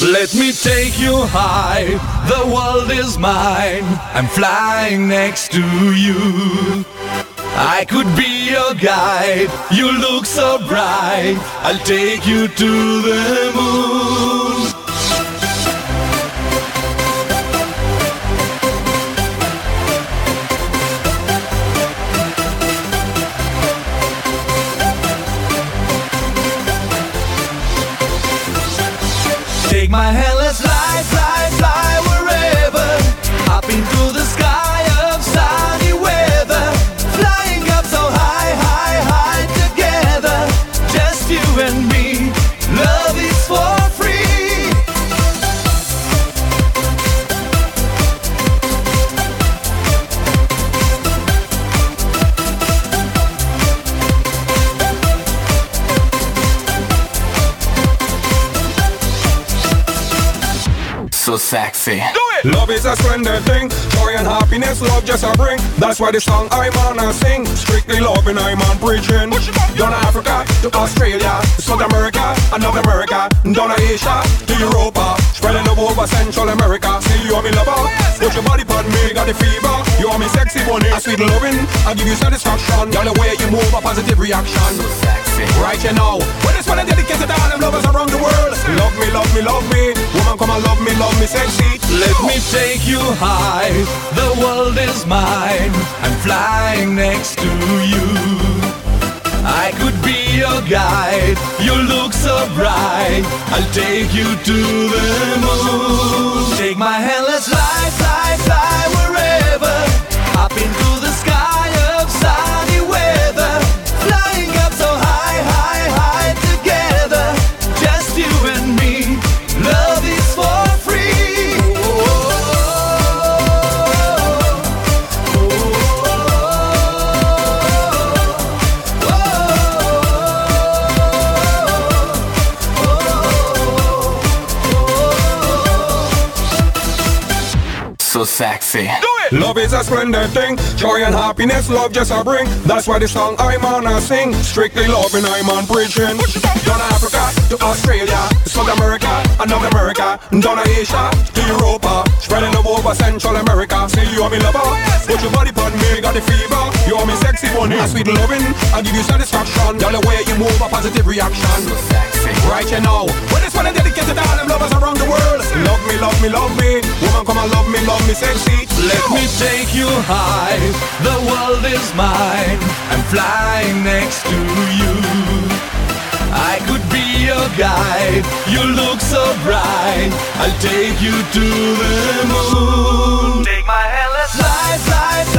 Let me take you high, the world is mine. I'm flying next to you. I could be your guide, you look so bright. I'll take you to the moon. Take my hand, let's fly, fly, fly wherever. Up into the sky of sunny weather. Flying up so high, high, high together. Just you and me, love is for free. So sexy. Love is a splendid thing. Joy and happiness, love just a bring. That's why the song I'm on a sing. Strictly loving, I'm on preaching. Down to Africa, to Australia, to South America, and North America. Down to Asia, to Europa. Spreading love over Central America. Say you are me lover. Put your body on me, got the fever. You are me sexy bunny. A sweet loving, I give you satisfaction. Girl, the way you move, a positive reaction. So sexy. Right you know, when this one I dedicate to all them lovers around the world. Love me, love me, love me. Woman, come and love me sexy. Let me take you high, the world is mine. I'm flying next to you. I could be your guide, you look so bright. I'll take you to the moon. Take my hand, let's fly, fly, fly wherever. Up into the sky of sunny weather. Flying up so high, high, high together. Just you and me, love is for free. So sexy. Love is a splendid thing. Joy and happiness, love just a bring. That's why the song I'm on a sing. Strictly loving, I'm on preaching. Down to Africa, to Australia, to South America, and North America. Down to Asia, to Europa. Spreading love over Central America. Say you are me lover. Put your body on me, got the fever. You are me sexy bunny. A sweet loving, I give you satisfaction. Girl, the way you move, a positive reaction. So sexy. Right you know, when this one I dedicate to all them lovers around the world. Love me, love me, love me. Woman, come and love me sexy. Let me take you high, the world is mine. I'm flying next to you. I could be your guide, you look so bright. I'll take you to the moon. Take my hand, let's fly, fly,